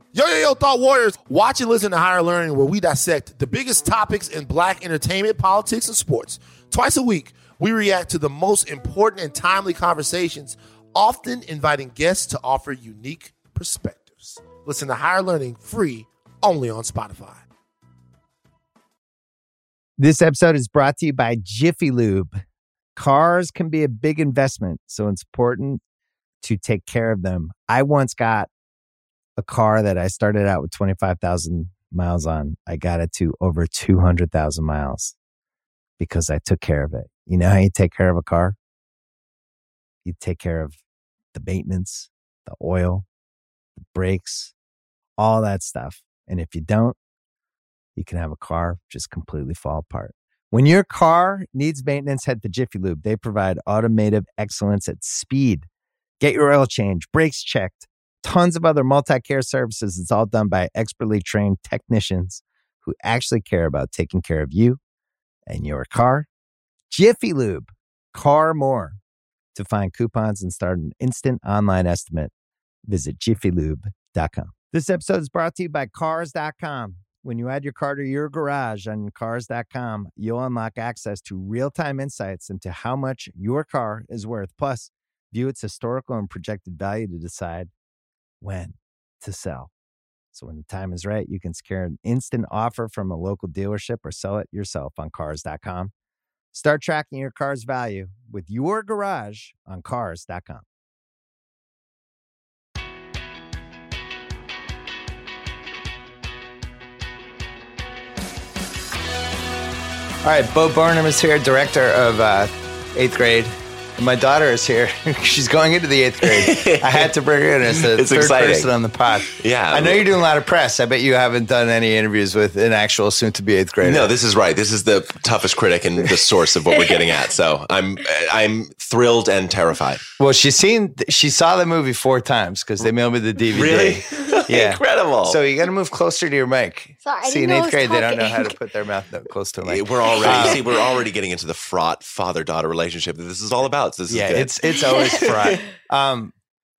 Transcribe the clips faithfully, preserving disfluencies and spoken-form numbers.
Yo, yo, yo, Thought Warriors. Watch and listen to Higher Learning, where we dissect the biggest topics in black entertainment, politics, and sports. Twice a week, we react to the most important and timely conversations, often inviting guests to offer unique perspectives. Listen to Higher Learning free only on Spotify. This episode is brought to you by Jiffy Lube. Cars can be a big investment, so it's important to take care of them. I once got a car that I started out with twenty-five thousand miles on. I got it to over two hundred thousand miles because I took care of it. You know how you take care of a car? You take care of the maintenance, the oil, the brakes, all that stuff. And if you don't, you can have a car just completely fall apart. When your car needs maintenance, head to Jiffy Lube. They provide automotive excellence at speed. Get your oil change, brakes checked, tons of other multi-care services. It's all done by expertly trained technicians who actually care about taking care of you and your car. Jiffy Lube, car more. To find coupons and start an instant online estimate, visit jiffy lube dot com. This episode is brought to you by cars dot com. When you add your car to your garage on cars dot com, you'll unlock access to real-time insights into how much your car is worth. Plus, view its historical and projected value to decide when to sell. So when the time is right, you can secure an instant offer from a local dealership or sell it yourself on cars dot com. Start tracking your car's value with your garage on cars dot com. All right, Bo Burnham is here, director of uh, eighth grade. And my daughter is here. She's going into the eighth grade. I had to bring her in as the it's third exciting. person on the pod. Yeah. I know you're doing a lot of press. I bet you haven't done any interviews with an actual soon-to-be eighth grader. No, this is right. This is the toughest critic and the source of what we're getting at. So I'm I'm thrilled and terrified. Well, she's seen, she saw the movie four times because they mailed me the D V D. Really? Yeah. Incredible. So you got to move closer to your mic. Sorry, I See, in didn't know I eighth was grade, they don't know talking. how to put their mouth close to a mic. We're already Uh, see we're already getting into the fraught father-daughter relationship that this is all about. So this Yeah, is good. it's it's always fraught. Um,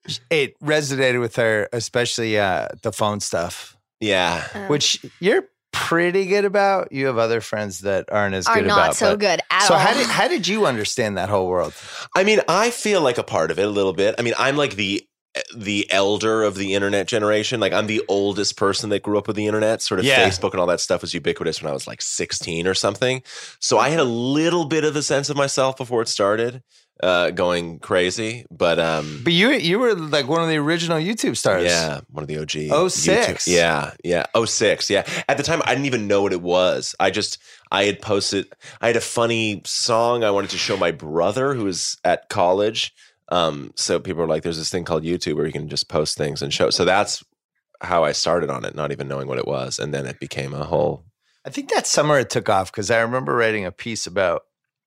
it resonated with her, especially uh, the phone stuff, yeah. Um, which you're pretty good about. You have other friends that aren't as are good not about. so but- good at So all. how did how did you understand that whole world? I mean, I feel like a part of it a little bit. I mean, I'm like the the elder of the internet generation. Like I'm the oldest person that grew up with the internet. Sort of Yeah. Facebook and all that stuff was ubiquitous when I was like sixteen or something. So I had a little bit of a sense of myself before it started uh, going crazy. But um, But you you were like one of the original YouTube stars. yeah, one of the O G. oh six YouTube- Yeah, yeah. oh six Yeah. At the time, I didn't even know what it was. I just, I had posted, I had a funny song I wanted to show my brother who was at college. Um, so people were like, there's this thing called YouTube where you can just post things and show. So that's how I started on it, not even knowing what it was. And then it became a whole. I think that summer it took off because I remember writing a piece about,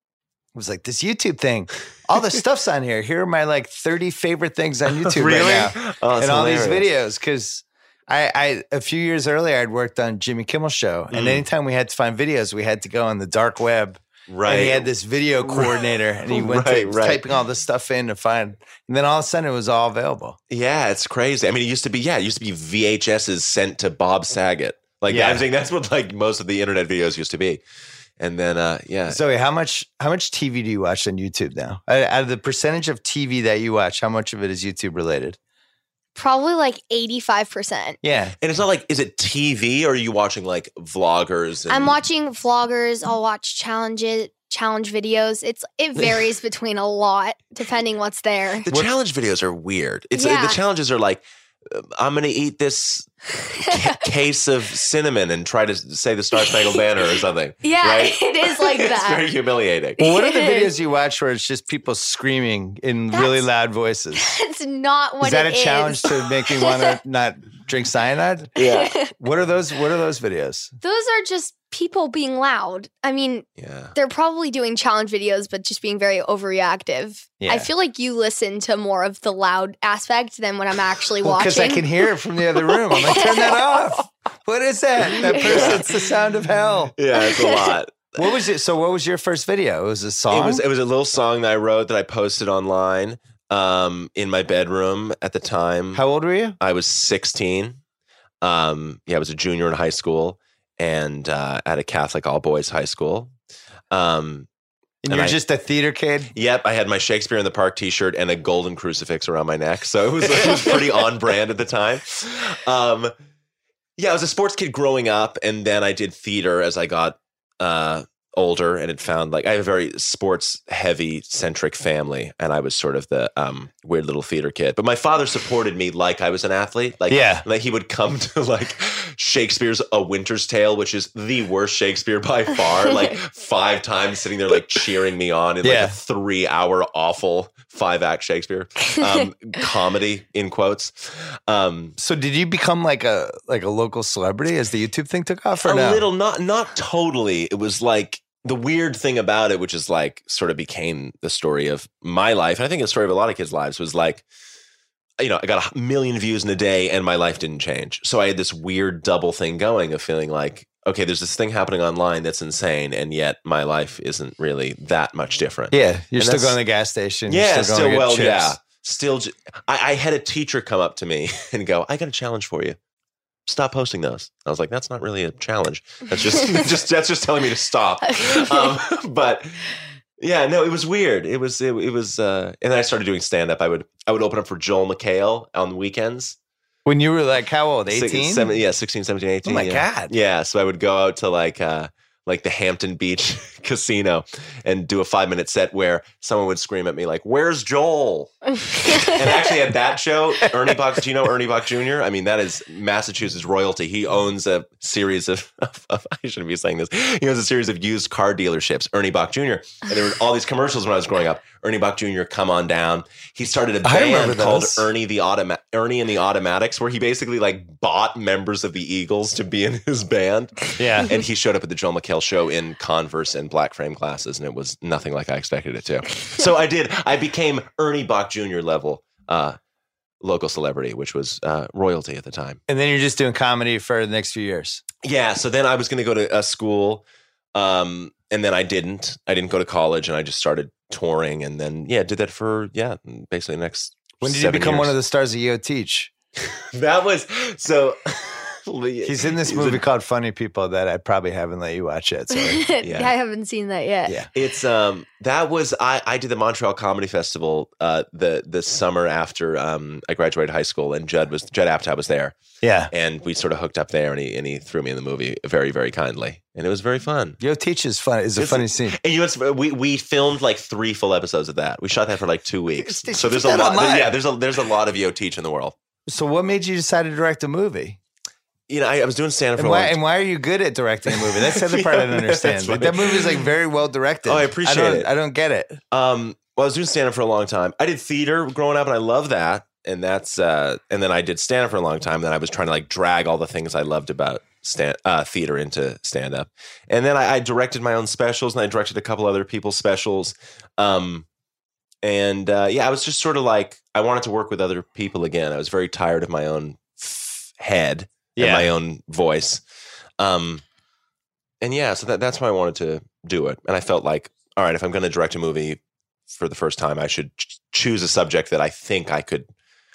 it was like this YouTube thing. All the stuff's on here. Here are my like thirty favorite things on YouTube Really? right now. Oh, that's and all these hilarious. videos. Because I, I, a few years earlier, I'd worked on Jimmy Kimmel's show. And Mm. anytime we had to find videos, we had to go on the dark web. Right. And he had this video coordinator and he went Right, to right. typing all this stuff in to find. And then all of a sudden it was all available. Yeah, it's crazy. I mean, it used to be, yeah, it used to be V H S's sent to Bob Saget. Like, Yeah. I'm saying that's what like most of the internet videos used to be. And then, uh, yeah. Zoe, how much how much T V do you watch on YouTube now? Out out of the percentage of T V that you watch, how much of it is YouTube related? Probably like eighty-five percent. Yeah. And it's not like, is it T V or are you watching like vloggers? And, I'm watching vloggers. I'll watch challenges, challenge videos. It's it varies between a lot depending what's there. The challenge videos are weird. It's Yeah. the challenges are like, uh, I'm going to eat this ca- case of cinnamon and try to say the Star Spangled Banner or something. Yeah, right? it is like It's that. very humiliating. Well, what are the It videos is. you watch where it's just people screaming in really That's- loud voices? It's not what Is that it a challenge to make me want to not drink cyanide? Yeah. What are those? What are those videos? Those are just people being loud. I mean, Yeah. they're probably doing challenge videos, but just being very overreactive. Yeah. I feel like you listen to more of the loud aspect than when I'm actually Well, because watching. I can hear it from the other room. I'm like, turn that off. What is that? That person, it's the sound of hell. Yeah, it's a lot. What was it? So, what was your first video? It was a song. It was it was a little song that I wrote that I posted online um, in my bedroom at the time. How old were you? I was sixteen. Um, yeah, I was a junior in high school and uh, at a Catholic all boys high school. Um, And, And you're I- just a theater kid? Yep, I had my Shakespeare in the Park T-shirt and a golden crucifix around my neck, so it was, it was pretty on brand at the time. Um, yeah, I was a sports kid growing up, and then I did theater as I got uh, older, and had found like I have a very sports heavy centric family, and I was sort of the um, weird little theater kid. But my father supported me like I was an athlete. Like, Yeah. like he would come to like Shakespeare's A Winter's Tale, which is the worst Shakespeare by far, like five times sitting there like cheering me on in Yeah. like a three hour awful five act Shakespeare um, comedy in quotes. Um, So did you become like a like a local celebrity as the YouTube thing took off or a no? little, not not totally. It was like the weird thing about it, which is like sort of became the story of my life, and I think the story of a lot of kids' lives, was like, you know, I got a million views in a day and my life didn't change. So I had this weird double thing going of feeling like, okay, there's this thing happening online that's insane, and yet my life isn't really that much different. Yeah, you're And still that's- going to the gas station. Yeah, you're still, going to get well, chips. yeah. Still, j- I, I had a teacher come up to me and go, I got a challenge for you. Stop posting those. I was like, that's not really a challenge. That's just, just that's just telling me to stop. Um, but yeah, no, it was weird. It was, it, it was, uh, and then I started doing stand up. I would, I would open up for Joel McHale on the weekends. When you were like, how old? Six- eighteen? seven- yeah, sixteen, seventeen, eighteen. Oh my yeah. God. Yeah. So I would go out to like, uh, like the Hampton Beach casino and do a five minute set where someone would scream at me like, where's Joel? And actually at that show, Ernie Bach, do you know Ernie Bach Junior? I mean, that is Massachusetts royalty. He owns a series of, of, of I shouldn't be saying this. He owns a series of used car dealerships, Ernie Bach Junior And there were all these commercials when I was growing up. Ernie Bach Junior, come on down. He started a I remember band called those. Ernie the Automa- Ernie and the Automatics, where he basically like bought members of the Eagles to be in his band. Yeah. And he showed up at the Joel McHale show in Converse and black frame glasses, and it was nothing like I expected it to. So I did. I became Ernie Bach Junior level uh, local celebrity, which was uh, royalty at the time. And then you're just doing comedy for the next few years. Yeah. So then I was going to go to a school, um, and then I didn't. I didn't go to college, and I just started touring, and then yeah, did that for yeah, basically the next. When did you seven become years. one of the stars of Yo Teach? That was so. He's in this he's movie in- called Funny People that I probably haven't let you watch yet. Sorry. Yeah. I haven't seen that yet. Yeah. It's um that was I I did the Montreal Comedy Festival uh the the summer after um I graduated high school, and Judd was Judd Apatow was there, Yeah. and we sort of hooked up there, and he and he threw me in the movie very very kindly, and it was very fun. Yo Teach is fun. Is a It's- funny scene. And you know, it's, we we filmed like three full episodes of that. We shot that for like two weeks. They So should there's put a that lot. online. Yeah, there's a there's a lot of Yo Teach in the world. So what made you decide to direct a movie? You know, I, I was doing stand up for And a why, long and why are you good at directing a movie? That's the other part I don't Yeah, understand. that's Like, funny. that movie is like very well directed. Oh, I appreciate I don't, it. I don't get it. Um, well, I was doing stand up for a long time. I did theater growing up, and I love that. And that's uh, and then I did stand up for a long time. Then I was trying to like drag all the things I loved about stand uh, theater into stand up. And then I, I directed my own specials, and I directed a couple other people's specials. Um, and uh, yeah, I was just sort of like I wanted to work with other people again. I was very tired of my own f- head and Yeah. my own voice. Um, and yeah, so that, that's why I wanted to do it. And I felt like, all right, if I'm going to direct a movie for the first time, I should ch- choose a subject that I think I could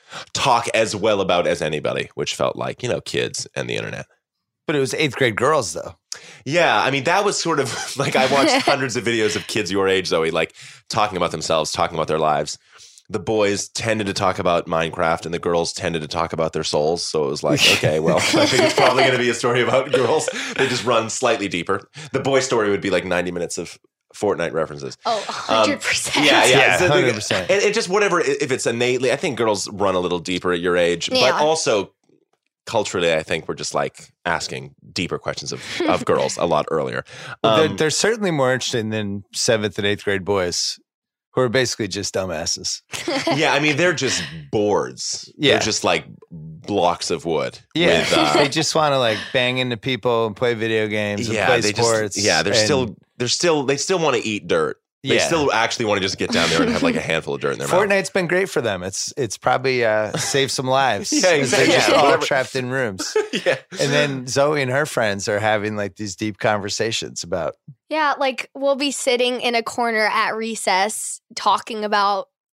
talk as well about as anybody, which felt like, you know, kids and the internet. But it was eighth grade girls, though. Yeah, I mean, that was sort of like I watched hundreds of videos of kids your age, Zoe, like talking about themselves, talking about their lives. The boys tended to talk about Minecraft, and the girls tended to talk about their souls. So it was like, okay, well, I think it's probably going to be a story about girls. They just run slightly deeper. The boy story would be like ninety minutes of Fortnite references. Oh, one hundred percent. Yeah, yeah, Yeah, So the- one hundred percent. And it just whatever. If it's innately, I think girls run a little deeper at your age, but Yeah. also culturally, I think we're just like asking deeper questions of, of girls a lot earlier. Well, they're, Um, they're certainly more interesting than seventh and eighth grade boys who are basically just dumbasses. yeah, I mean, they're just boards. Yeah. They're just like blocks of wood. Yeah. with, uh, they just want to like bang into people and play video games and play they sports. Just, yeah, they're and- still they're still they still want to eat dirt. They Yeah. still actually want to just get down there and have like a handful of dirt in their mouth. Fortnite's been great for them. It's it's probably uh, saved some lives. Yeah, exactly. They're just Yeah, all whatever. trapped in rooms. yeah. And then Zoe and her friends are having like these deep conversations about Yeah, like we'll be sitting in a corner at recess talking about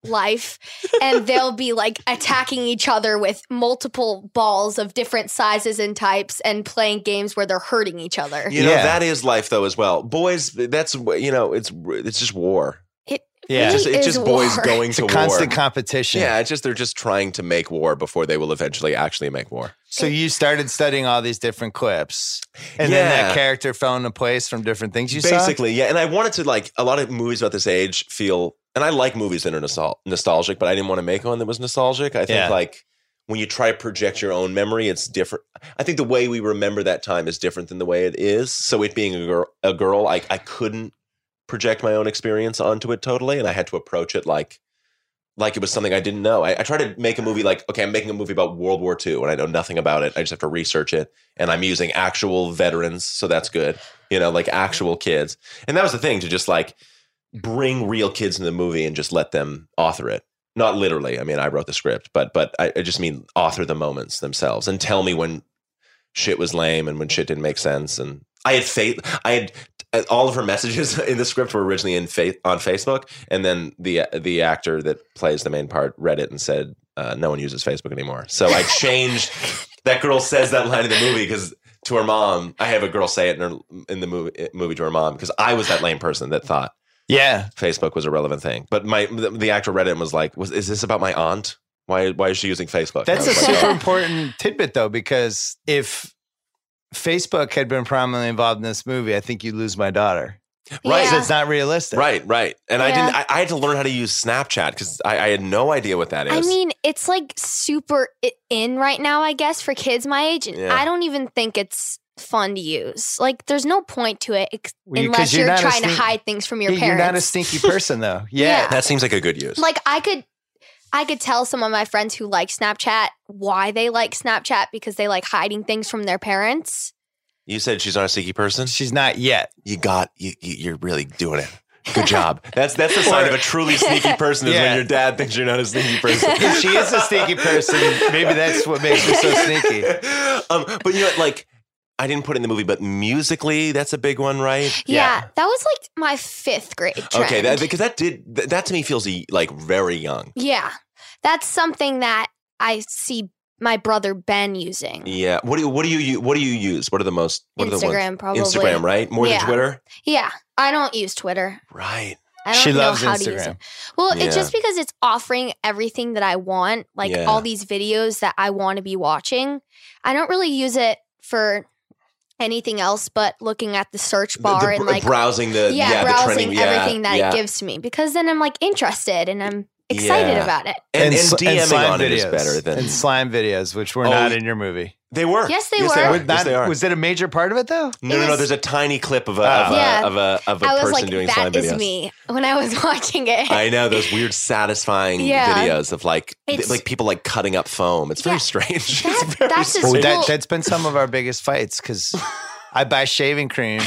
life, and they'll be like attacking each other with multiple balls of different sizes and types and playing games where they're hurting each other. You know, Yeah. that is life though as well. Boys, that's, you know, it's it's just war. It Yeah. really It's just, it's is just boys war. going It's to a war. constant competition. Yeah, it's just they're just trying to make war before they will eventually actually make war. So you started studying all these different clips, and then Yeah. that character fell into place from different things you saw. Basically, yeah. And I wanted to, like, a lot of movies about this age feel, and I like movies that are nostal- nostalgic, but I didn't want to make one that was nostalgic. I think Yeah. like when you try to project your own memory, it's different. I think the way we remember that time is different than the way it is. So it being a girl, a girl, I I couldn't project my own experience onto it totally, and I had to approach it like like it was something I didn't know. I, I tried to make a movie like, okay, I'm making a movie about World War Two, and I know nothing about it. I just have to research it, and I'm using actual veterans, so that's good. You know, like actual kids, and that was the thing, to just like bring real kids in the movie and just let them author it. Not literally. I mean, I wrote the script, but but I, I just mean author the moments themselves and tell me when shit was lame and when shit didn't make sense. And I had faith. I had all of her messages in the script were originally in fa- on Facebook, and then the the actor that plays the main part read it and said, uh, "No one uses Facebook anymore." So I changed. That girl says that line in the movie because to her mom, I have a girl say it in, her, in the movie movie to her mom because I was that lame person that thought Yeah. Facebook was a relevant thing. But my the, the actor read it and was like, "Was is this about my aunt? Why why is she using Facebook?" That's I a was like, super "Oh." important tidbit, though, because if Facebook had been prominently involved in this movie, I think you'd lose my daughter. Right. So Yeah. it's not realistic. Right, right. And I Yeah. didn't. I, I had to learn how to use Snapchat because I, I had no idea what that is. I mean, it's like super i- in right now, I guess, for kids my age. And Yeah. I don't even think it's fun to use. Like, there's no point to it ex- Well, you- 'cause unless you're you're, not a trying to sneak- hide things from your Yeah, parents. You're not a stinky person, though. Yeah. Yeah. that seems like a good use. Like, I could, I could tell some of my friends who like Snapchat why they like Snapchat because they like hiding things from their parents. You said she's not a sneaky person. She's not yet. You got. You, you, you're really doing it. Good job. That's that's the sign of a truly sneaky person is Yeah. when your dad thinks you're not a sneaky person. If she is a sneaky person, maybe that's what makes her so sneaky. um, but you know, what, like I didn't put it in the movie, but musically, that's a big one, right? Yeah, that was like my fifth grade trend. Okay, that, because that did that, that to me feels like very young. yeah, that's something that I see my brother Ben using. Yeah. What do you what do you u- what do you use? What are the most what are the Instagram, ones? probably. Instagram, right? More Yeah. than Twitter? Yeah, I don't use Twitter. Right. I don't She know loves how to use Instagram. it. Well, Yeah. it's just because it's offering everything that I want, like Yeah. all these videos that I want to be watching. I don't really use it for anything else but looking at the search The- bar the and br- like browsing the yeah, yeah, the browsing trending, yeah, everything that yeah. it gives to me because then I'm like interested and I'm excited Yeah. about it. And, and, sl- DMing slime on it is videos. better than and slime videos, which were Oh, not y- in your movie. they were. Yes, they yes, were. They are. Would Yes, not- they are. Was it a major part of it, though? No, It no, no. was- There's a tiny clip of a, Ah. of, a Yeah. of a of a I was person like, doing that slime is videos. me when I was watching it. I know those weird, satisfying Yeah. videos of like It's- like people like cutting up foam. It's very Yeah. strange. That- it's very that's just- Well, strange. that, Well- that's been some of our biggest fights because I buy shaving cream.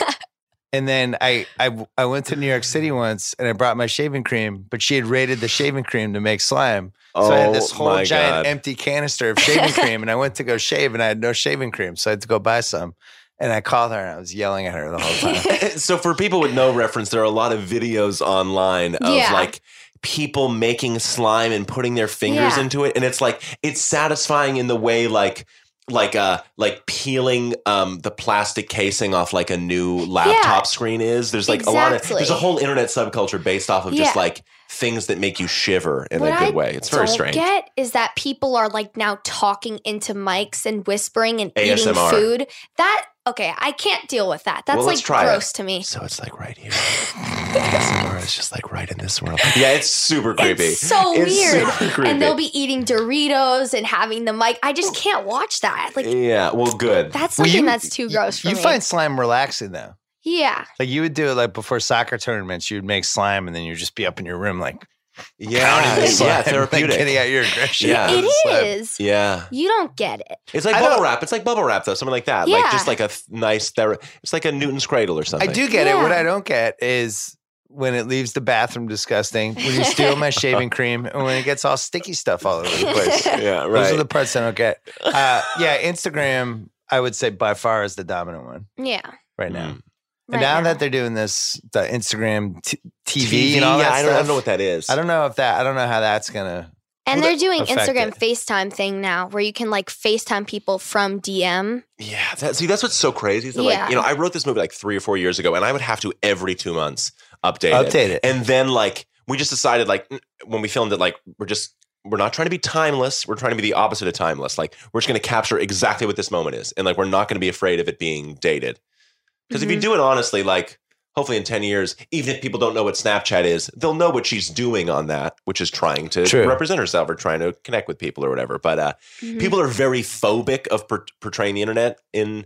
And then I, I I went to New York City once and I brought my shaving cream, but she had raided the shaving cream to make slime. So I had this Oh, whole my giant God. empty canister of shaving cream, and I went to go shave, and I had no shaving cream, so I had to go buy some. And I called her, and I was yelling at her the whole time. So for people with no reference, there are a lot of videos online of Yeah. like people making slime and putting their fingers Yeah. into it, and it's like it's satisfying in the way like like uh like peeling um the plastic casing off like a new laptop Yeah. screen is. There's like a lot of Exactly. there's a whole internet subculture based off of just Yeah. like things that make you shiver in What a good I way. It's very don't strange. get is that people are like now talking into mics and whispering and A S M R. eating food. That okay, I can't deal with that. That's Well, let's like try it. gross to me. So it's like right here. A S M R is just like right in this world. Yeah, it's super creepy. It's so It's weird. super creepy. And they'll be eating Doritos and having the mic. I just can't watch that. Like Yeah, well, good. that's Well, something you- that's too gross for you me. find slime relaxing, though. yeah. Like you would do it like before soccer tournaments, you would make slime, and then you'd just be up in your room like Yeah, pounding the slime, yeah, like, therapeutic. getting out your aggression. Yeah. out of It the slime. is. Yeah. You don't get it. It's like I bubble don't- wrap. It's like bubble wrap, though, something like that. Like Yeah. just like a th- nice therapy. It's like a Newton's cradle or I something. do get it. What Yeah. I don't get is when it leaves the bathroom disgusting, when you steal my shaving cream, and when it gets all sticky stuff all over the place. Yeah, Those right. are the parts I don't get. Uh, yeah, Instagram, I would say by far is the dominant one Yeah. right now. Mm. And right now, now. that they're doing this, the Instagram t- T V, T V, and all yeah, that I don't, I stuff, don't know what that is. I don't know if that. I don't know how that's gonna. And they're doing affect Instagram it. FaceTime thing now where you can like FaceTime people from D M. Yeah, that, see, that's what's so crazy. Is that, Yeah. like, you know, I wrote this movie like three or four years ago, and I would have to every two months update, Update it. And then, like, we just decided, like, when we filmed it, like, we're just we're not trying to be timeless. We're trying to be the opposite of timeless. Like, we're just going to capture exactly what this moment is, and like, we're not going to be afraid of it being dated. Because if you Mhm. do it honestly, like, hopefully in ten years, even if people don't know what Snapchat is, they'll know what she's doing on that, which is trying to True. represent herself or trying to connect with people or whatever. But uh, Mhm. people are very phobic of per- portraying the internet in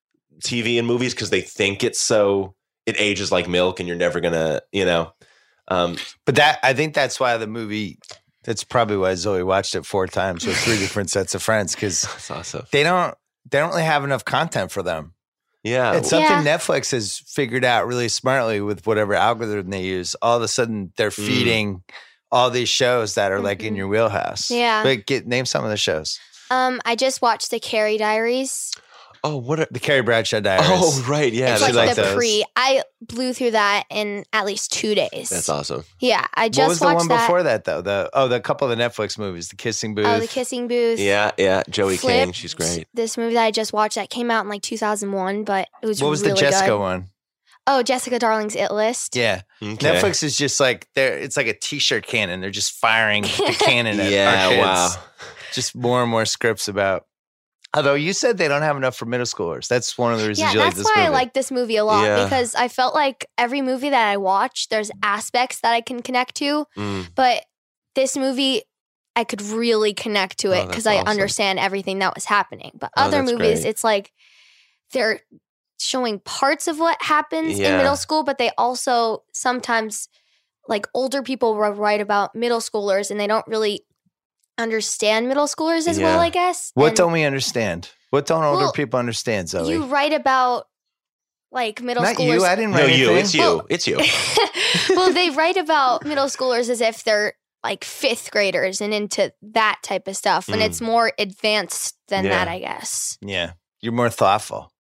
T V and movies because they think it's so, it ages like milk and you're never going to, you know. Um, But that I think that's why the movie. That's probably why Zoe watched it four times with three different sets of friends because that's awesome. they don't they don't really have enough content for them. Yeah. It's something Yeah. Netflix has figured out really smartly with whatever algorithm they use. All of a sudden, they're Mm. feeding all these shows that are like in Mhm. your wheelhouse. Yeah. But get name some of the shows. Um, I just watched the Carrie Diaries. Oh, what? A, The Carrie Bradshaw Diaries. oh, right. Yeah. it's she That's, like liked the those. pre. I blew through that in at least two days. that's awesome. Yeah, I just What was the watched one that. before that though? The oh, the couple of the Netflix movies, The Kissing Booth. Oh, the Kissing Booth. Yeah. Yeah. Joey Flip. King. She's great. This movie that I just watched that came out in like two thousand one, but it was what was really the Jessica good. one? Oh, Jessica Darling's It List. Yeah, Okay. Netflix is just like they're. It's like a T-shirt cannon. They're just firing the cannon at Yeah. our kids. Wow. Just more and more scripts about. Although you said they don't have enough for middle schoolers. That's one of the reasons Yeah, you like that's this why movie. I like this movie a lot Yeah. because I felt like every movie that I watch, there's aspects that I can connect to, Mm. but this movie, I could really connect to Oh, it that's because I awesome. understand everything that was happening. But Oh, other that's movies, great. it's like they're showing parts of what happens Yeah. in middle school, but they also sometimes, like older people will write about middle schoolers and they don't really understand middle schoolers as well, Yeah. I guess. What And don't we understand? What don't older Well, people understand, Zoe? you write about like middle Not schoolers? you. I didn't No, write you. anything. It's you. Well- it's you. Well, they write about middle schoolers as if they're like fifth graders and into that type of stuff. And Mm. it's more advanced than Yeah. that, I guess. Yeah, you're more thoughtful.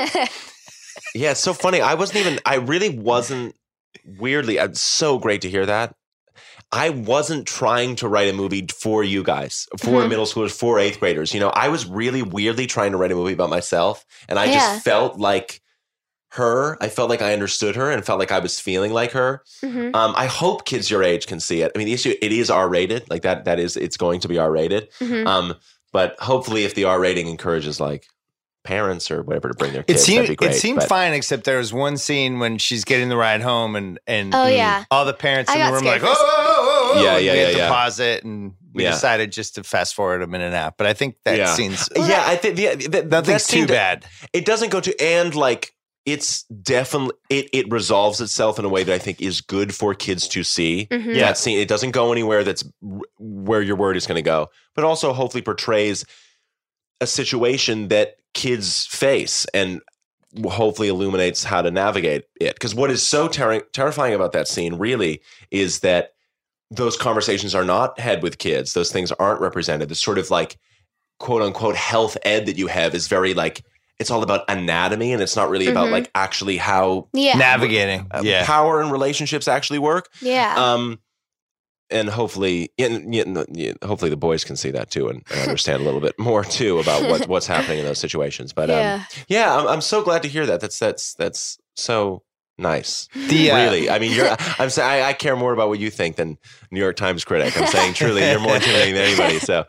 Yeah, it's so funny. I wasn't even, I really wasn't, weirdly, it's so great to hear that. I wasn't trying to write a movie for you guys, for Mhm. middle schoolers, for eighth graders. You know, I was really weirdly trying to write a movie about myself. And I Yeah. just felt like her. I felt like I understood her and felt like I was feeling like her. Mhm. Um, I hope kids your age can see it. I mean, the issue, it is R rated. Like that, that is, it's going to be R rated. Mhm. Um, but hopefully if the R rating encourages like parents or whatever to bring their It kids, that'd seemed be great. it seemed But- fine, except there was one scene when she's getting the ride home, and and Oh, mm, yeah. all the parents I in the got room scared like, oh, for a oh, oh, oh, Yeah, and yeah, we had yeah, to yeah. pause it, and we Yeah. decided just to fast forward a minute and a half. But I think that Yeah. scene's Yeah, I think the, the, that nothing's scene too d- bad. It doesn't go to and like it's definitely it it resolves itself in a way that I think is good for kids to see. Mhm. That scene, it doesn't go anywhere that's r- where your word is going to go, but also hopefully portrays a situation that kids face and hopefully illuminates how to navigate it. Because what is so ter- terrifying about that scene really is that those conversations are not had with kids. Those things aren't represented. The sort of like quote unquote health ed that you have is very like, it's all about anatomy and it's not really about Mhm. like actually how Yeah. Navigating, uh, yeah. power and relationships actually work. yeah. Um, and hopefully, and, and, and hopefully the boys can see that too and, and understand a little bit more too about what, what's happening in those situations. But um, yeah. yeah, I'm, I'm so glad to hear that. That's that's that's so nice. The, uh, Really, I mean, you're. I'm saying I, I care more about what you think than New York Times critic. I'm saying truly, you're more intimidating than anybody. So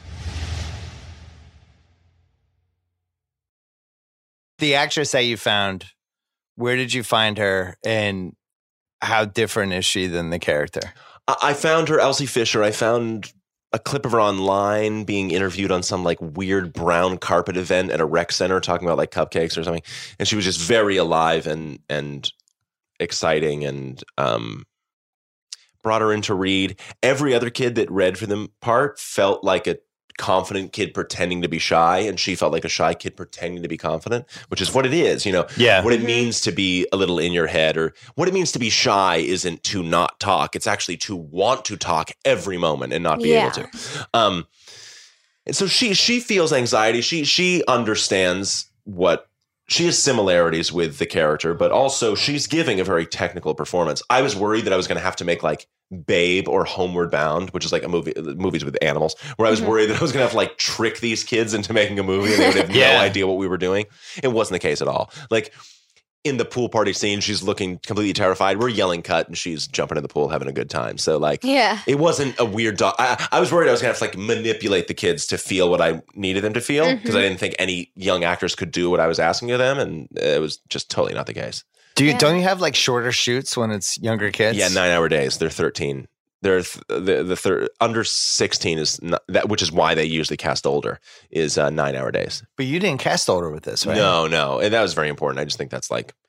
the actress that you found, where did you find her, and how different is she than the character? I, I found her, Elsie Fisher. I found a clip of her online being interviewed on some like weird brown carpet event at a rec center, talking about like cupcakes or something, and she was just very alive and and exciting, and um, brought her in to read. Every other kid that read for the part felt like a confident kid pretending to be shy, and she felt like a shy kid pretending to be confident, which is what it is, you know. Yeah. What it Mhm. means to be a little in your head, or what it means to be shy isn't to not talk. It's actually to want to talk every moment and not be Yeah. able to. Um, and so she she feels anxiety. She she understands what she has similarities with the character, but also she's giving a very technical performance. I was worried that I was going to have to make like Babe or Homeward Bound, which is like a movie, movies with animals, where I was mm-hmm. worried that I was going to have to like trick these kids into making a movie and they would have yeah. no idea what we were doing. It wasn't the case at all. Like in the pool party scene, she's looking completely terrified. We're yelling cut and she's jumping in the pool, having a good time. So like, yeah. it wasn't a weird dog. I, I was worried I was going to have to like manipulate the kids to feel what I needed them to feel because mm-hmm. I didn't think any young actors could do what I was asking of them. And it was just totally not the case. Do you, yeah. don't you have like shorter shoots when it's younger kids? Yeah. Nine hour days. They're thirteen. They're th- the, the third under sixteen is not, that, which is why they usually cast older is uh, nine hour days. But you didn't cast older with this, right? No, no. And that was very important. I just think that's like,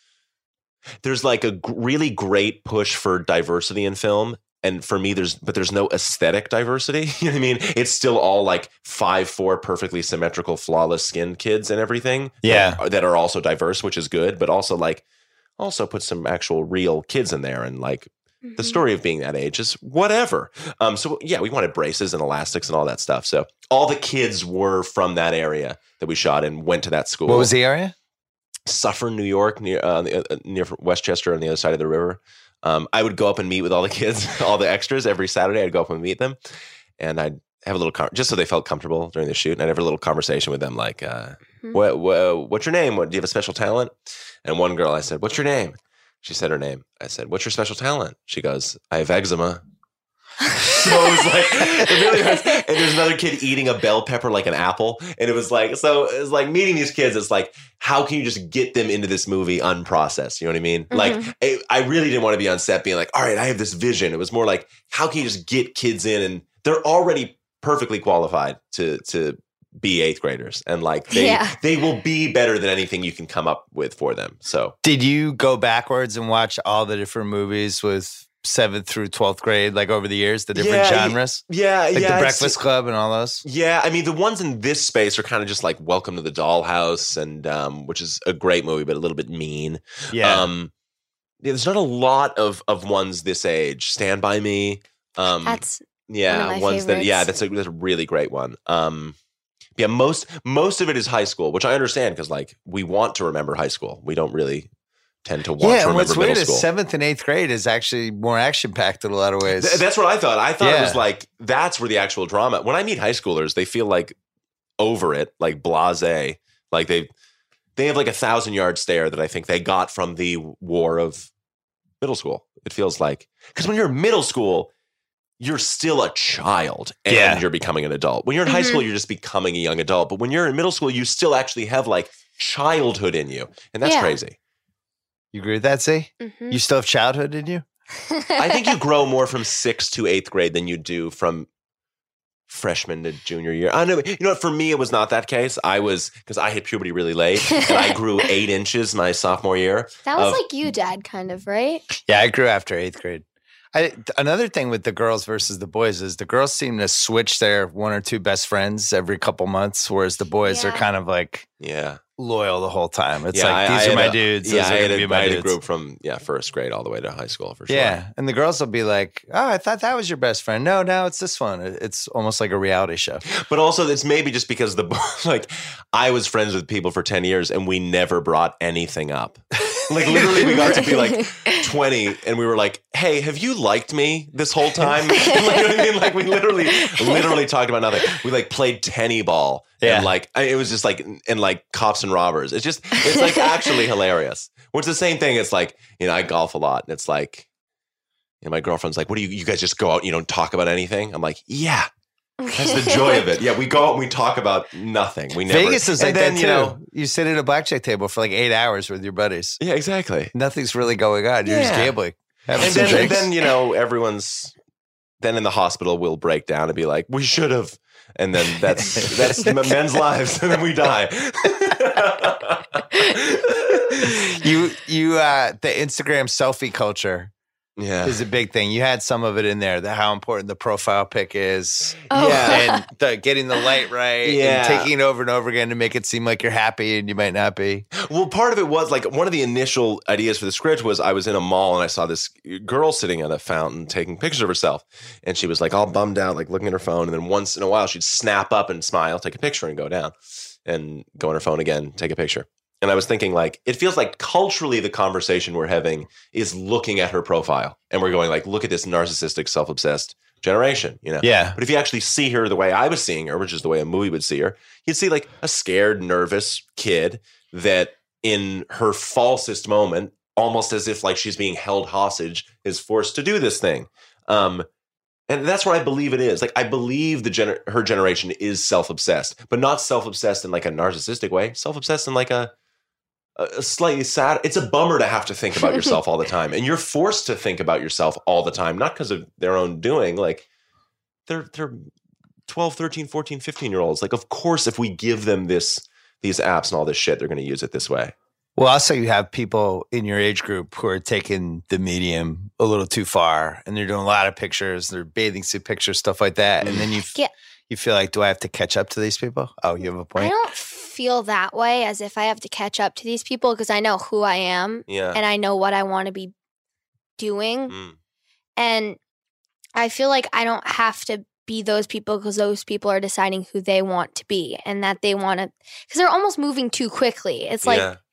there's like a g- really great push for diversity in film. And for me, there's, but there's no aesthetic diversity. You know what I mean? It's still all like five, four perfectly symmetrical, flawless skinned kids and everything. Yeah. That, that are also diverse, which is good, but also like, also put some actual real kids in there. And like mm-hmm. the story of being that age is whatever. Um, so yeah, we wanted braces and elastics and all that stuff. So all the kids were from that area that we shot in, went to that school. What was the area? Suffern, New York, near uh, near Westchester on the other side of the river. Um, I would go up and meet with all the kids, all the extras every Saturday. I'd go up and meet them, and I'd have a little con- just so they felt comfortable during the shoot. And I'd have a little conversation with them, like, uh, mm-hmm. what, what, "What's your name? What, do you have a special talent?" And one girl, I said, "What's your name?" She said her name. I said, "What's your special talent?" She goes, "I have eczema." So it was like, it really hurts. And there's another kid eating a bell pepper like an apple. And it was like, so it was like meeting these kids. It's like, how can you just get them into this movie unprocessed? You know what I mean? Mm-hmm. Like, I, I really didn't want to be on set being like, all right, I have this vision. It was more like, how can you just get kids in? And they're already perfectly qualified to, to be eighth graders. And like, they, yeah. they will be better than anything you can come up with for them. So did you go backwards and watch all the different movies with seventh through twelfth grade, like over the years, the different yeah, genres? Yeah, like yeah. The Breakfast Club and all those? Yeah, I mean, the ones in this space are kind of just like Welcome to the Dollhouse, and um, which is a great movie, but a little bit mean. Yeah. Um, yeah, there's not a lot of of ones this age. Stand By Me. Um, that's yeah, one of my ones favorites. that yeah, that's a, that's a really great one. Um, yeah, most most of it is high school, which I understand because like we want to remember high school. We don't really tend to want yeah, to and remember what's middle weird school. is seventh and eighth grade is actually more action packed in a lot of ways. Th- that's what I thought. I thought Yeah. it was like that's where the actual drama. When I meet high schoolers, they feel like over it, like blasé, like they they have like a thousand yard stare that I think they got from the war of middle school. It feels like because when you're in middle school, you're still a child and Yeah. you're becoming an adult. When you're in high Mhm. school, you're just becoming a young adult. But when you're in middle school, you still actually have like childhood in you, and that's Yeah. crazy. You agree with that, Z? Mhm. You still have childhood in you? I think you grow more from sixth to eighth grade than you do from freshman to junior year. I know, you know what? For me, it was not that case. I was, because I hit puberty really late and I grew eight inches my sophomore year. That was of- like you, Dad, kind of, right? Yeah, I grew after eighth grade. I, another thing with the girls versus the boys is the girls seem to switch their one or two best friends every couple months, whereas the boys are Yeah. kind of like Yeah. loyal the whole time. It's Yeah, like, I- these I are had my a- dudes. Yeah, Those I are had, going to a, be I my had a dudes. group from, yeah, first grade all the way to high school for sure. Yeah. And the girls will be like, oh, I thought that was your best friend. No, no, it's this one. It- It's almost like a reality show. But also, it's maybe just because the, like, I was friends with people for ten years and we never brought anything up. Like, literally, we got to be like twenty and we were like, hey, have you liked me this whole time? Like, you know what I mean? Like, we literally, literally talked about nothing. We like played tenny ball. Yeah. And like, I- it was just like, and like cops and robbers. It's just, it's like actually hilarious. Which is the same thing. It's like, you know, I golf a lot and it's like, you know, my girlfriend's like, what do you, you guys just go out and you don't talk about anything? I'm like, yeah. That's the joy of it. Yeah, we go out and we talk about nothing. We never. Vegas is like and then, that too. you know, You sit at a blackjack table for like eight hours with your buddies. yeah, exactly. Nothing's really going on. You're just Yeah. gambling. Having And some then, and drinks. then, you know, everyone's then in the hospital will break down and be like, we should have. And then that's that's men's lives, and then we die. you you uh the Instagram selfie culture Yeah. is a big thing. You had some of it in there, that how important the profile pic is. Oh. Yeah. And the, getting the light right Yeah. and taking it over and over again to make it seem like you're happy and you might not be. Well, part of it was like one of the initial ideas for the script was I was in a mall and I saw this girl sitting at a fountain taking pictures of herself. And she was like all bummed out, like looking at her phone. And then once in a while, she'd snap up and smile, take a picture and go down and go on her phone again, take a picture. And I was thinking, like, it feels like culturally the conversation we're having is looking at her profile. And we're going, like, look at this narcissistic, self-obsessed generation, you know? Yeah. But if you actually see her the way I was seeing her, which is the way a movie would see her, you'd see, like, a scared, nervous kid that in her falsest moment, almost as if, like, she's being held hostage, is forced to do this thing. Um, and that's what I believe it is. Like, I believe the gener- her generation is self-obsessed, but not self-obsessed in, like, a narcissistic way. Self-obsessed in, like, a a slightly sad. It's a bummer to have to think about yourself all the time. And you're forced to think about yourself all the time, not because of their own doing. Like they're, they're twelve, thirteen, fourteen, fifteen year olds. Like, of course, if we give them this, these apps and all this shit, they're going to use it this way. Well, also you have people in your age group who are taking the medium a little too far, and they're doing a lot of pictures, they're bathing suit pictures, stuff like that. And then you, Yeah. you feel like, do I have to catch up to these people? Oh, you have a point. I don't feel that way as if I have to catch up to these people because I know who I am Yeah. and I know what I want to be doing. Mm. And I feel like I don't have to be those people because those people are deciding who they want to be and that they want to, because they're almost moving too quickly. It's like, yeah.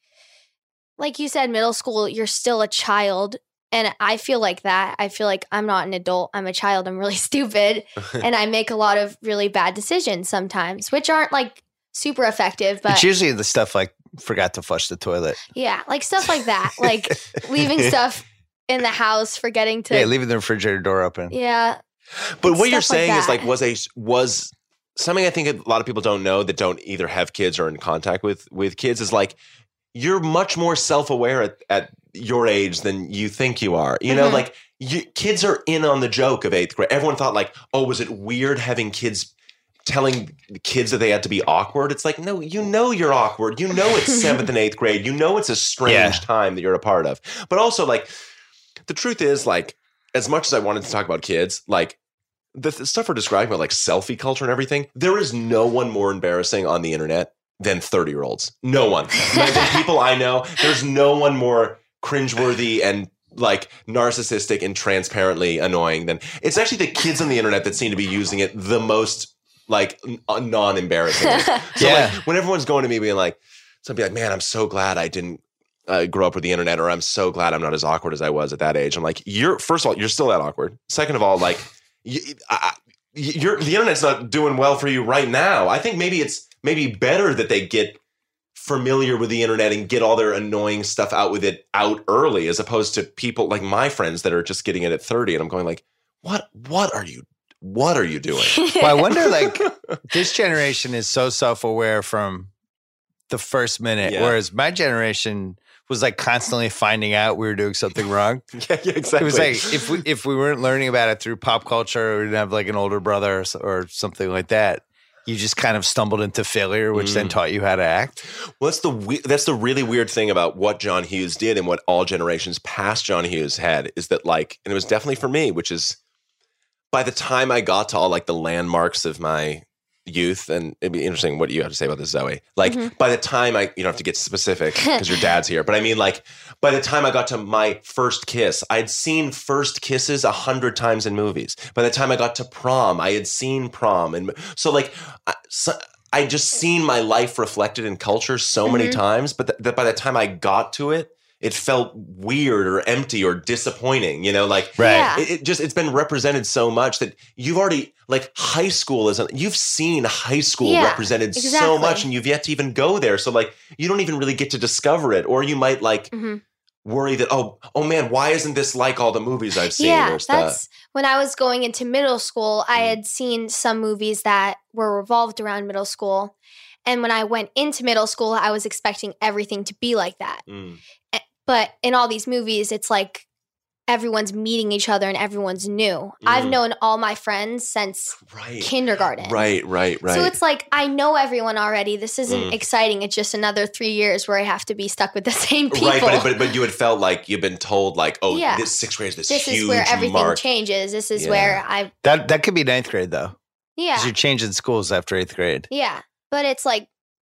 like you said, middle school, you're still a child. And I feel like that. I feel like I'm not an adult. I'm a child. I'm really stupid. And I make a lot of really bad decisions sometimes, which aren't like super effective. But It's usually the stuff like forgot to flush the toilet. yeah, like stuff like that. Like leaving stuff in the house, forgetting to. Yeah, leaving the refrigerator door open. Yeah. But It's what you're stuff like saying is that. like was a was something I think a lot of people don't know that don't either have kids or in contact with with kids is like you're much more self-aware at, at your age than you think you are. You know, Mhm. like you, kids are in on the joke of eighth grade. Everyone thought like, oh, was it weird having kids telling kids that they had to be awkward? It's like, no, you know you're awkward. You know it's seventh and eighth grade. You know it's a strange Yeah. time that you're a part of. But also like the truth is like as much as I wanted to talk about kids, like the, the stuff we're describing about like selfie culture and everything, there is no one more embarrassing on the internet than thirty year olds. No one. Like, the people I know, there's no one more cringeworthy and like narcissistic and transparently annoying than it's actually the kids on the internet that seem to be using it the most like n- non-embarrassing. So Yeah. like when everyone's going to me being like, so I'd be like, man, I'm so glad I didn't uh, grow up with the internet, or I'm so glad I'm not as awkward as I was at that age. I'm like, you're first of all, you're still that awkward. Second of all, like you, I, you're the internet's not doing well for you right now. I think maybe it's maybe better that they get familiar with the internet and get all their annoying stuff out with it out early, as opposed to people like my friends that are just getting it at thirty. And I'm going like, what, what are you, what are you doing? Well, I wonder, like, this generation is so self-aware from the first minute, Yeah. whereas my generation was like constantly finding out we were doing something wrong. yeah, yeah, exactly. It was like if we if we weren't learning about it through pop culture, or we didn't have like an older brother or, s- or something like that, you just kind of stumbled into failure, which then Mm. taught you how to act. Well, that's the we- that's the really weird thing about what John Hughes did and what all generations past John Hughes had is that like, and it was definitely for me, which is by the time I got to all like the landmarks of my youth, and it'd be interesting what you have to say about this, Zoe. Like Mhm. by the time I, you don't have to get specific because your dad's here, but I mean like by the time I got to my first kiss, I'd seen first kisses a hundred times in movies. By the time I got to prom, I had seen prom, and so like, I, so, I just seen my life reflected in culture so many Mhm. times, but th- that by the time I got to it, it felt weird or empty or disappointing, you know, like Right. Yeah. it, it just, it's been represented so much that you've already, like high school isn't, you've seen high school Yeah, represented so exactly. much and you've yet to even go there. So like, you don't even really get to discover it, or you might like Mhm. worry that, oh, oh man, why isn't this like all the movies I've seen Yeah, or stuff? that's when I was going into middle school, I Mm. had seen some movies that were revolved around middle school. And when I went into middle school, I was expecting everything to be like that. Mm. But in all these movies, it's like everyone's meeting each other and everyone's new. I've Mm. known all my friends since Right. kindergarten. Right, right, right. So it's like I know everyone already. This isn't Mm. exciting. It's just another three years where I have to be stuck with the same people. Right, but, but but you had felt like you've been told like, oh, Yeah. this sixth grade is this, this huge is where everything mark. changes. This is Yeah. where I That that could be ninth grade though, yeah because you're changing schools after eighth grade. yeah. But it's like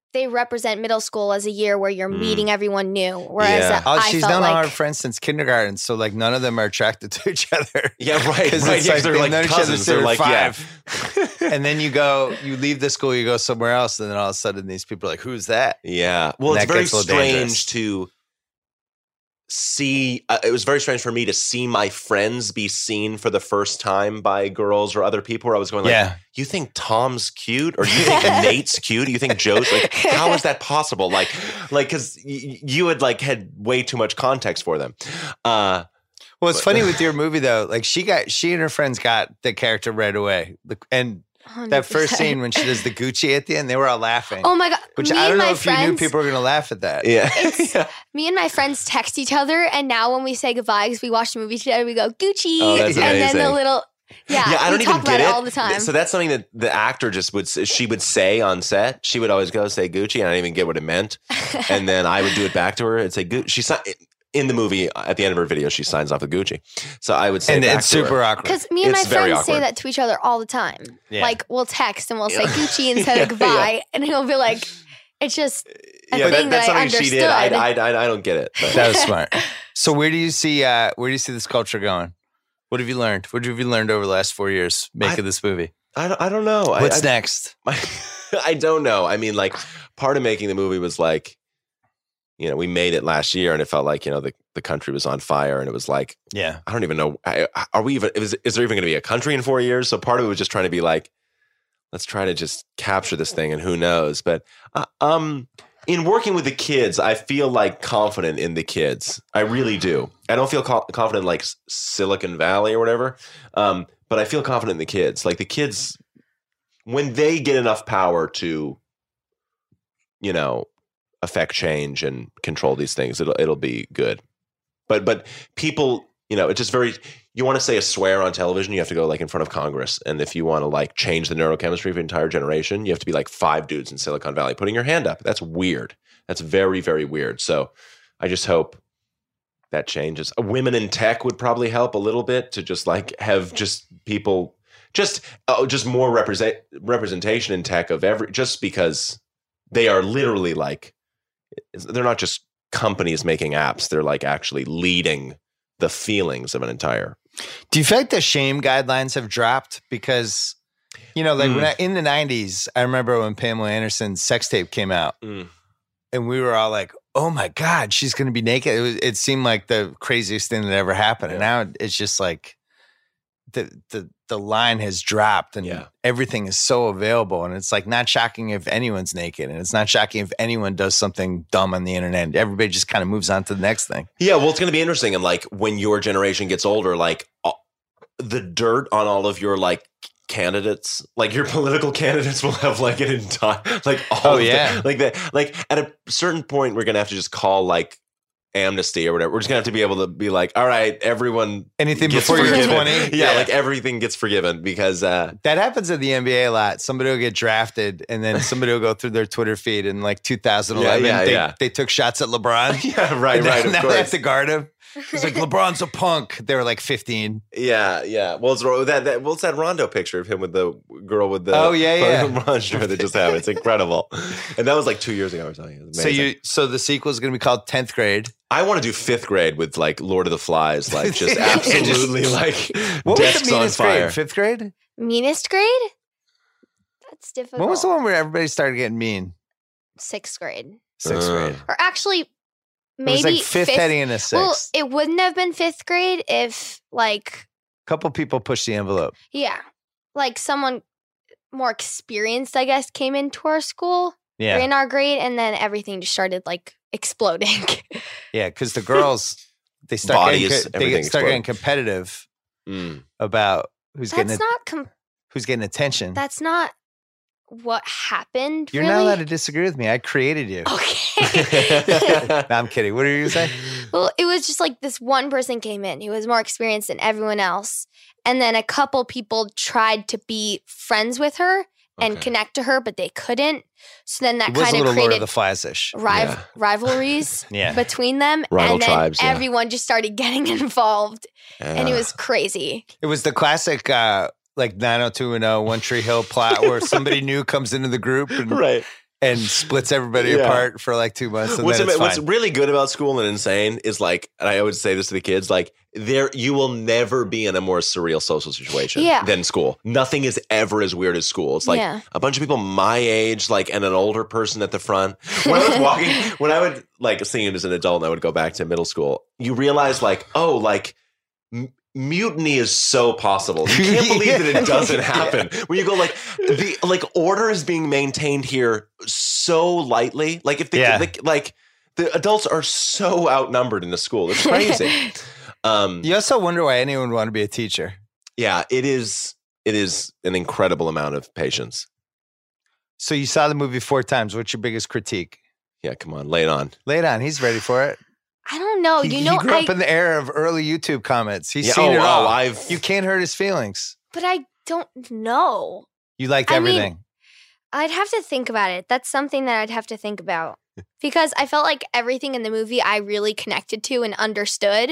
they represent middle school as a year where you're Mm. meeting everyone new. Whereas Yeah. Oh, I she's felt known like all her friends since kindergarten, so like none of them are attracted to each other. Yeah, right. 'Cause right. it's Yeah, like they're they've like known each other cousins. since They're they were like, yeah. and then you go, you leave the school, you go somewhere else, and then all of a sudden these people are like, "Who's that?" Yeah. Well, And it's that very gets a little dangerous. strange to see. Uh, it was very strange for me to see my friends be seen for the first time by girls or other people. Where I was going like, Yeah. "You think Tom's cute, or you think Nate's cute? You think Joe's like? How is that possible? Like, like because y- you had like had way too much context for them." Uh, Well, it's But- funny with your movie though. Like she got, she and her friends got the character right away, The- and that first one hundred percent. scene when she does the Gucci at the end, they were all laughing. Oh my God. Which me I don't and know my if you friends, knew people were going to laugh at that. yeah. It's- yeah. Me and my friends text each other, and now when we say goodbye, because we watch the movie together, we go Gucci, Oh, that's and then the amazing. little yeah, Yeah, I we don't talk even about get it it all the time. So that's something that the actor just would s- she would say on set. She would always go say Gucci, and I didn't even get what it meant. And then I would do it back to her and say Gucci. She si- in the movie at the end of her video, she signs off with Gucci. So I would say, And it back it's to her. super awkward. Because me and It's my very friends say awkward. that to each other all the time. Yeah. Like we'll text and we'll say Yeah. Gucci instead Yeah, of goodbye, and he'll be like, "It's just a Yeah, thing that, that's that I something she did. I, understood." I, I, I don't get it. but- That was smart. So where do you see, uh, where do you see this culture going? What have you learned? What have you learned over the last four years making I- this movie? I, don't, I don't know. I- What's I, next? I don't know. I mean, like, part of making the movie was like, you know, we made it last year, and it felt like, you know, the, the country was on fire, and it was like, Yeah. I don't even know. I, are we even? Is, is there even going to be a country in four years? So part of it was just trying to be like, let's try to just capture this thing, and who knows? But uh, um, in working with the kids, I feel like confident in the kids. I really do. I don't feel co- confident in like S- Silicon Valley or whatever, um, but I feel confident in the kids. Like the kids, when they get enough power to, you know, affect change and control these things, it'll it'll be good. But but people, you know, it's just very. You want to say a swear on television, you have to go like in front of Congress, and if you want to like change the neurochemistry of an entire generation, you have to be like five dudes in Silicon Valley putting your hand up. That's weird. That's very very weird. So I just hope that changes. Uh, Women in tech would probably help a little bit to just like have just people just oh, just more represent representation in tech of every just because they are literally like they're not just companies making apps, they're like actually leading the feelings of an entire. Do you feel like the shame guidelines have dropped? Because, you know, like Mm. when I, in the nineties, I remember when Pamela Anderson's sex tape came out Mm. and we were all like, oh my God, she's going to be naked. It, was, it seemed like the craziest thing that ever happened. And now it's just like the, the, the line has dropped and Yeah. everything is so available. And it's like not shocking if anyone's naked. And it's not shocking if anyone does something dumb on the internet. Everybody just kind of moves on to the next thing. Yeah, well, it's going to be interesting. And like when your generation gets older, like uh, the dirt on all of your like candidates, like your political candidates will have like an entire, like all Oh, of the- yeah. like that. Like at a certain point, we're going to have to just call like amnesty or whatever. We're just going to have to be able to be like, all right, everyone. Anything gets before you're forgiven. twenty? Yeah, Yeah. like everything gets forgiven because, uh, That happens in the N B A a lot. Somebody will get drafted and then somebody will go through their Twitter feed in like two thousand eleven. Yeah, yeah, they, yeah. they took shots at LeBron. yeah, right, And right, now of they have course. to guard him. It's like, LeBron's a punk. They were like fifteen. Yeah, yeah. Well, it's that, that what's that Rondo picture of him with the girl with the Oh, yeah, yeah. lingerie that just happened. It's incredible, and that was like two years ago or something. It was So amazing. you, so the sequel is going to be called tenth grade. I want to do fifth grade with like Lord of the Flies, like just absolutely like What was desks the on meanest fire. grade? Fifth grade? Meanest grade? That's difficult. What was the one where everybody started getting mean? Sixth grade, Sixth Uh, grade. or actually, It maybe was like fifth, heading into sixth. Well, it wouldn't have been fifth grade if, like, A couple people pushed the envelope. yeah, like someone more experienced, I guess, came into our school or Yeah. in our grade, and then everything just started like exploding. Yeah. Because the girls, they start, Bodies, getting, co- they everything get- start explode. getting competitive Mm. about who's That's getting not com- who's getting attention. that's not what happened. You're really. not allowed to disagree with me. I created you. Okay. No, I'm kidding. What are you saying? Well, it was just like this one person came in who was more experienced than everyone else. And then a couple people tried to be friends with her and Okay. connect to her, but they couldn't. So then that It was a kind of little Lord of created the Flies-ish. riv- Yeah. rivalries Yeah. between them. Rival and then tribes, yeah. everyone just started getting involved. And it Yeah. was crazy. It was the classic uh, like nine oh two one oh One Tree Hill plot where somebody new comes into the group and right. and splits everybody Yeah. apart for like two months. And What's, then it's ama- what's fine. really good about school and insane is like, and I always say this to the kids, like there, you will never be in a more surreal social situation Yeah. than school. Nothing is ever as weird as school. It's like Yeah. a bunch of people my age, like, and an older person at the front. When I was walking, when I would like seeing it as an adult and I would go back to middle school, you realize like, oh, like, m- mutiny is so possible. You can't believe that it doesn't happen. When you go like the like order is being maintained here so lightly. Like if the, Yeah. the like the adults are so outnumbered in the school. It's crazy. um You also wonder why anyone would want to be a teacher. yeah, it is it is an incredible amount of patience. So you saw the movie four times. What's your biggest critique? Yeah, come on, lay it on. Lay it on. He's ready for it. I don't know. he, You know, he grew I, up in the era of early YouTube comments. He's Yeah, seen oh, it all. oh, I've You can't hurt his feelings. but I don't know. You liked I mean, everything. I'd have to think about it. That's something that I'd have to think about because I felt like everything in the movie I really connected to and understood.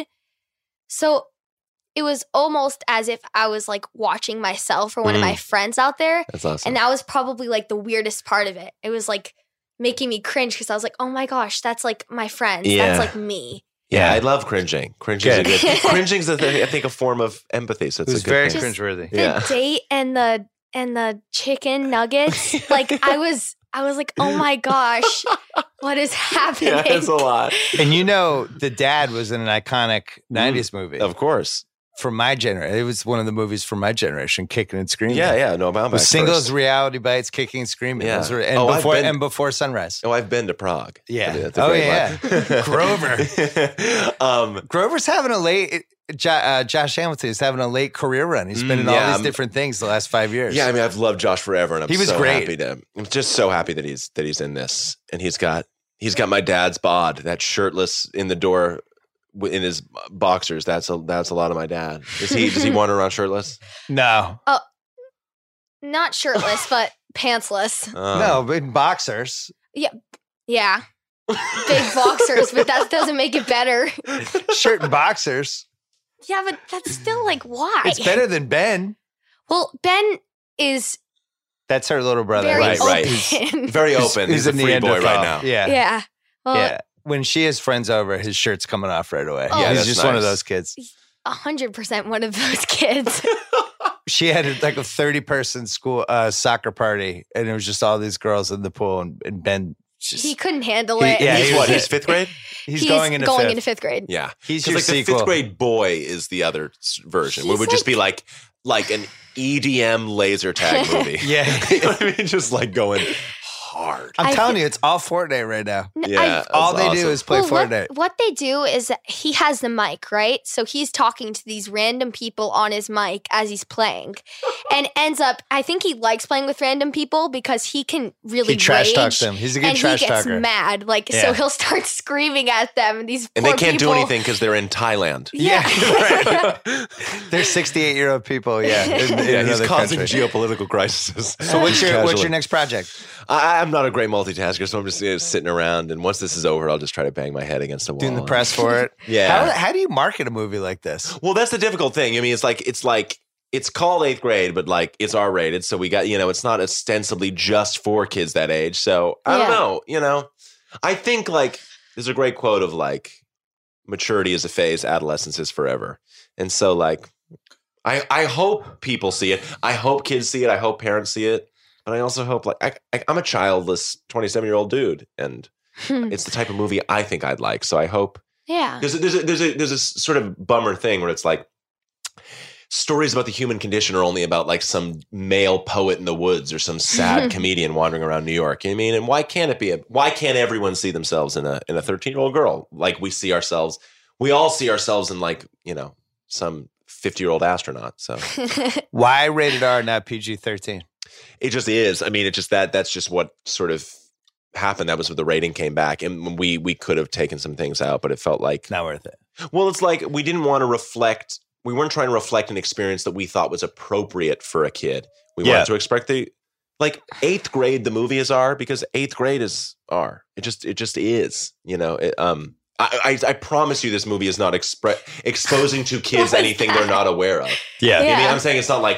So it was almost as if I was like watching myself or one of my friends out there. That's awesome. And that was probably like the weirdest part of it. It was like making me cringe because I was like, oh my gosh, that's like my friends. Yeah. That's like me. yeah, Yeah. I love cringing. Cringing is a Good. good. Cringing's a th- I think a form of empathy. So It it's was a good very thing. Just- cringeworthy. The Yeah. date and the and the chicken nuggets. Like I was I was like, oh my gosh, what is happening? Yeah, it's a lot. And you know, the dad was in an iconic nineties movie Of course. for my generation. It was one of the movies for my generation, Kicking and Screaming. Yeah, yeah. No, I'm It back was Singles, first. Reality Bites, Kicking and Screaming. Yeah. Those were, and, Oh, I've before, been- and Before Sunrise. Oh, I've been to Prague. Yeah. That's a Oh, great yeah. line. Grover. um, Grover's having a late, Jo- uh, Josh Hamilton is having a late career run. He's been Mm, in all yeah, these I'm- different things the last five years. yeah, I mean, I've loved Josh forever, and I'm He was so great. happy to. I'm just so happy that he's that he's in this, and he's got he's got my dad's bod, that shirtless in the door w- in his boxers. That's a that's a lot of my dad. Is he does he wander around shirtless? No. Not shirtless, but pantsless. Uh, no, but in boxers. Yeah. Big boxers, but that doesn't make it better. Shirt and boxers. Yeah, but that's still like why? It's better than Ben. Well, Ben is That's her little brother. very Right, right. open. very open. He's, a free boy right now. Yeah. yeah. Well, yeah. When she has friends over, his shirt's coming off right away. Oh. Yeah, he's that's just one of nice. those kids. a hundred percent one of those kids. She had like a thirty person school uh, soccer party, and it was just all these girls in the pool, and, and Ben just he couldn't handle He- it. yeah, He's he what? was- He's fifth grade. he's, going into fifth. into fifth grade. Yeah, He's because your like the sequel. fifth grade boy is the other s- version. Where it He's would just be like like an E D M laser tag movie. Yeah. You know what I mean? Just like going hard. I'm I telling thi- you, it's all Fortnite right now. N- Yeah, I- that's All they do awesome. is play well, what, Fortnite. what they do is that he has the mic, right? So he's talking to these random people on his mic as he's playing, and ends up. I think he likes playing with random people because he can really He trash rage, talks them. He's a good and trash he gets talker. mad. Like so, Yeah. he'll start screaming at them, and these and poor they can't people, do anything because they're in Thailand. Yeah, They're sixty-eight year old people. Yeah, in, in Yeah, he's another causing country. geopolitical crises. So what's your what's Casually. your next project? I, I'm not a great multitasker, so I'm just you know, sitting around. And once this is over, I'll just try to bang my head against the wall. Doing the press for it. Yeah. How, how do you market a movie like this? Well, that's the difficult thing. I mean, it's like it's like it's called eighth grade, but like it's R rated, so we got you know it's not ostensibly just for kids that age. So I don't Yeah. know. You know, I think like there's a great quote of like maturity is a phase, adolescence is forever, and so like I I hope people see it. I hope kids see it. I hope parents see it. But I also hope like I, I, I'm a childless twenty-seven year old dude, and it's the type of movie I think I'd like. So I hope. yeah. There's a, there's a, there's a there's a sort of bummer thing where it's like stories about the human condition are only about like some male poet in the woods or some sad comedian wandering around New York. You know what I mean, and why can't it be? A, why can't everyone see themselves in a in a thirteen year old girl like we see ourselves? We all see ourselves in like you know some fifty year old astronaut. So Why rated R, not P G thirteen? it just is. I mean, it just that that's just what sort of happened. That was when the rating came back, and we we could have taken some things out, but it felt like Not worth it. well, it's like we didn't want to reflect. We weren't trying to reflect an experience that we thought was appropriate for a kid. We Yeah. wanted to expect the like eighth grade. The movie is R because eighth grade is R. It just it just is. You know. It, um. I, I I promise you, this movie is not expre- exposing to kids What was anything they're that? not aware of. Yeah. I mean, Yeah. I'm saying it's not like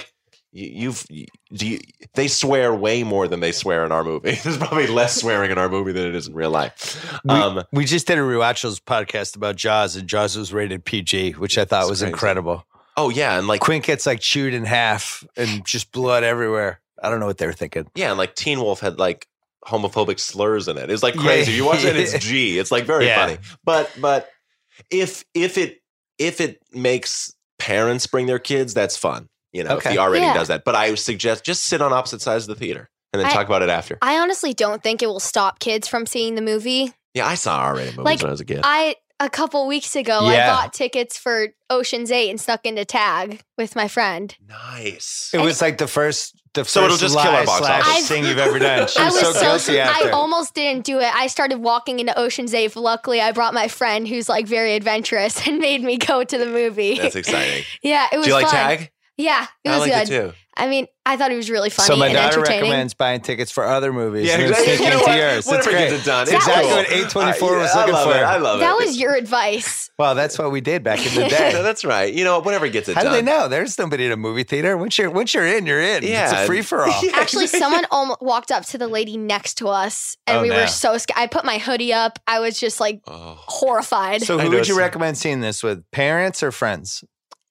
you, you've you, do you, they swear way more than they swear in our movie. There's probably less swearing in our movie than it is in real life. We, Um, we just did a Rewatchables podcast about Jaws, and Jaws was rated P G, which I thought That's was crazy. incredible. oh yeah, and like Quint gets like chewed in half and just blood everywhere. I don't know what they were thinking. yeah, and like Teen Wolf had like homophobic slurs in it. It's like Yeah. crazy. If you watch it, it's G. It's like very Yeah. funny. But but if if it if it makes parents bring their kids, that's fun. You know, Okay. if the R rating Yeah. does that. But I would suggest just sit on opposite sides of the theater and then I- talk about it after. I honestly don't think it will stop kids from seeing the movie. Yeah, I saw R rated movies Like, when I was a kid. I a couple weeks ago Yeah. I bought tickets for Ocean's Eight and snuck into Tag with my friend. Nice. It was like the first, the So it'll first just kill our lie box slash office. thing you've ever done. She I was, was so so, guilty after. I almost didn't do it. I started walking into Ocean's Eight. Luckily, I brought my friend who's like very adventurous and made me go to the movie. That's exciting. yeah, it was Do you like fun. Tag? Yeah, it I was like good. it too. I mean, I thought it was really funny So my and daughter entertaining. recommends buying tickets for other movies. Yeah, and then exactly. sneaking You know into what? yours. That's Whatever great. gets it done. It's It's exactly cool. what eight twenty-four I- was I looking love for. It. I love it. That was your advice. Well, that's what we did back in the No, day. that's right. You know, whatever gets it How do done. they know? There's nobody in a movie theater. Once you're once you're in, you're in. Yeah. It's a free for all. Yeah. Actually, someone almost walked up to the lady next to us, and Oh, we no. were so scared. I put my hoodie up. I was just like Oh. horrified. So I who know would you some- recommend seeing this with? Parents or friends?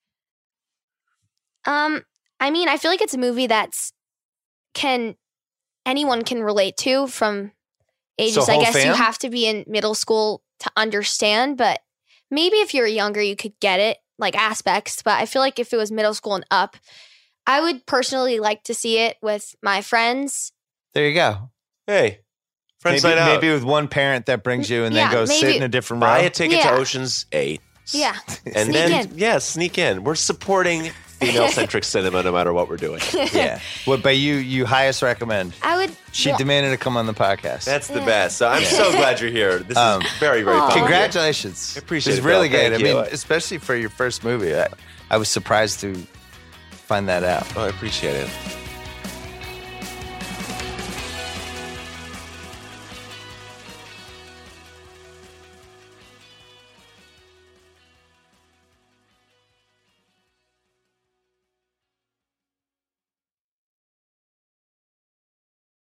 Um, I mean, I feel like it's a movie that's can anyone can relate to from ages. So I whole guess you fam? have to be in middle school to understand, but maybe if you're younger, you could get it, like aspects. But I feel like if it was middle school and up, I would personally like to see it with my friends. There you go. Hey, friends Maybe, night out. maybe with one parent that brings you and then Yeah, go sit maybe- in a different Buy row. a ticket Yeah. to Ocean's Eight. Yeah, And Sneak then, in. yeah, sneak in. We're supporting female-centric cinema no matter what we're doing. Yeah. What by you you highest recommend? I would. She well, demanded to come on the podcast. That's the Yeah. best. So I'm so glad you're here. This Um, is very, very Aw. fun. Congratulations. I appreciate It's it, really Bill. good. Thank I mean, you. especially for your first movie. I, I was surprised to find that out. Oh, I appreciate it.